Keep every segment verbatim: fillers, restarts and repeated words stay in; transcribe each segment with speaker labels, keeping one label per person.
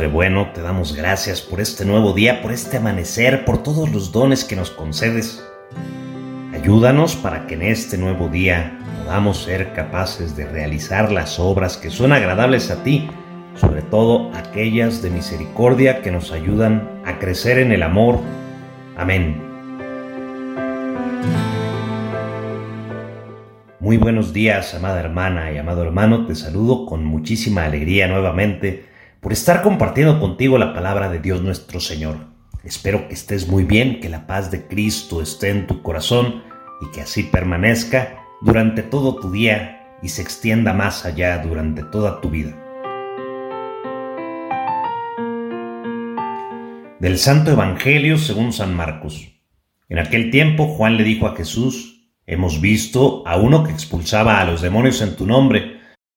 Speaker 1: Padre bueno, te damos gracias por este nuevo día, por este amanecer, por todos los dones que nos concedes. Ayúdanos para que en este nuevo día podamos ser capaces de realizar las obras que son agradables a ti, sobre todo aquellas de misericordia que nos ayudan a crecer en el amor. Amén. Muy buenos días, amada hermana y amado hermano. Te saludo con muchísima alegría nuevamente por estar compartiendo contigo la palabra de Dios nuestro Señor. Espero que estés muy bien, que la paz de Cristo esté en tu corazón y que así permanezca durante todo tu día y se extienda más allá durante toda tu vida. Del Santo Evangelio según San Marcos. En aquel tiempo Juan le dijo a Jesús: hemos visto a uno que expulsaba a los demonios en tu nombre,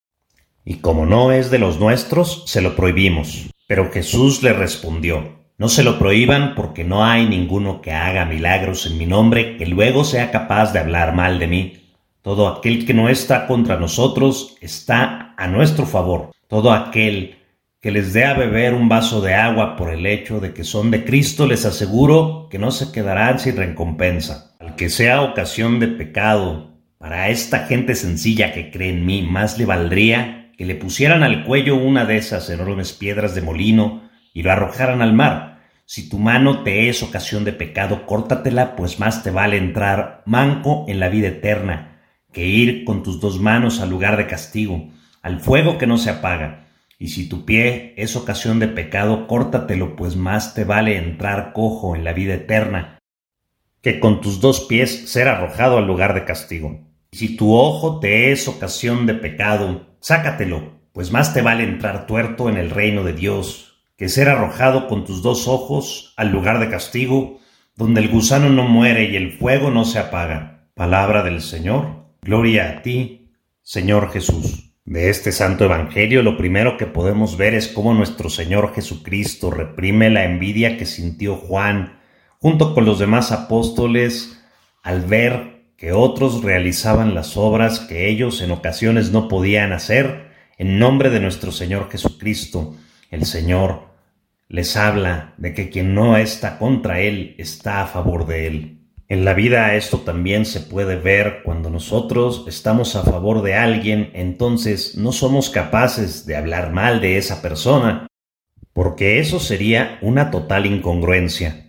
Speaker 1: y como no es de los nuestros, se lo prohibimos. Pero Jesús le respondió: no se lo prohíban, porque no hay ninguno que haga milagros en mi nombre que luego sea capaz de hablar mal de mí. Todo aquel que no está contra nosotros está a nuestro favor. Todo aquel que les dé a beber un vaso de agua por el hecho de que son de Cristo, les aseguro que no se quedarán sin recompensa. Al que sea ocasión de pecado para esta gente sencilla que cree en mí, más le valdría que le pusieran al cuello una de esas enormes piedras de molino y lo arrojaran al mar. Si tu mano te es ocasión de pecado, córtatela, pues más te vale entrar manco en la vida eterna que ir con tus dos manos al lugar de castigo, al fuego que no se apaga. Y si tu pie es ocasión de pecado, córtatelo, pues más te vale entrar cojo en la vida eterna que con tus dos pies ser arrojado al lugar de castigo. Y si tu ojo te es ocasión de pecado, sácatelo, pues más te vale entrar tuerto en el reino de Dios que ser arrojado con tus dos ojos al lugar de castigo, donde el gusano no muere y el fuego no se apaga. Palabra del Señor. Gloria a ti, Señor Jesús. De este santo evangelio, lo primero que podemos ver es cómo nuestro Señor Jesucristo reprime la envidia que sintió Juan junto con los demás apóstoles al ver que otros realizaban las obras que ellos en ocasiones no podían hacer en nombre de nuestro Señor Jesucristo. El Señor les habla de que quien no está contra Él está a favor de Él. En la vida esto también se puede ver cuando nosotros estamos a favor de alguien, entonces no somos capaces de hablar mal de esa persona, porque eso sería una total incongruencia.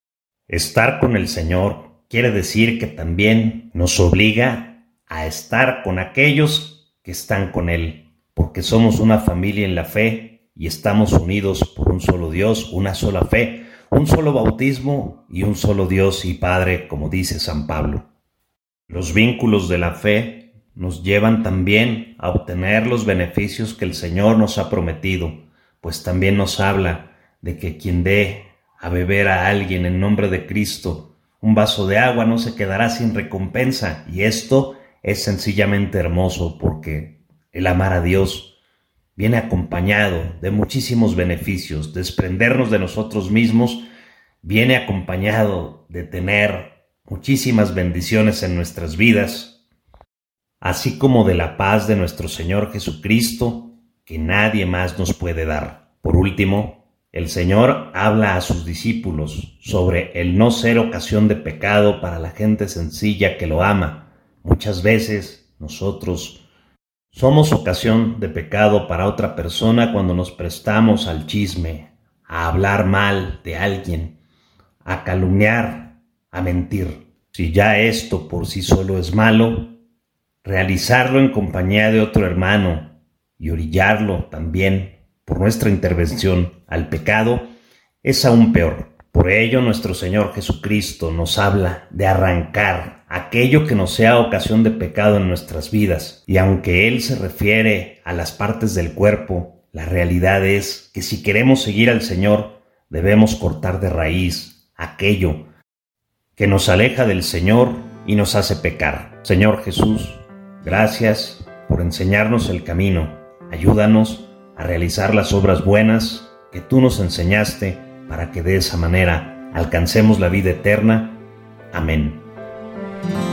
Speaker 1: Estar con el Señor quiere decir que también nos obliga a estar con aquellos que están con Él, porque somos una familia en la fe y estamos unidos por un solo Dios, una sola fe, un solo bautismo y un solo Dios y Padre, como dice San Pablo. Los vínculos de la fe nos llevan también a obtener los beneficios que el Señor nos ha prometido, pues también nos habla de que quien dé a beber a alguien en nombre de Cristo un vaso de agua no se quedará sin recompensa, y esto es sencillamente hermoso porque el amar a Dios viene acompañado de muchísimos beneficios. Desprendernos de nosotros mismos viene acompañado de tener muchísimas bendiciones en nuestras vidas, así como de la paz de nuestro Señor Jesucristo que nadie más nos puede dar. Por último, el Señor habla a sus discípulos sobre el no ser ocasión de pecado para la gente sencilla que lo ama. Muchas veces nosotros somos ocasión de pecado para otra persona cuando nos prestamos al chisme, a hablar mal de alguien, a calumniar, a mentir. Si ya esto por sí solo es malo, realizarlo en compañía de otro hermano y orillarlo también por nuestra intervención al pecado es aún peor. Por ello nuestro Señor Jesucristo nos habla de arrancar aquello que nos sea ocasión de pecado en nuestras vidas, y aunque Él se refiere a las partes del cuerpo, la realidad es que si queremos seguir al Señor debemos cortar de raíz aquello que nos aleja del Señor y nos hace pecar. Señor Jesús, gracias por enseñarnos el camino. Ayúdanos a realizar las obras buenas que tú nos enseñaste para que de esa manera alcancemos la vida eterna. Amén.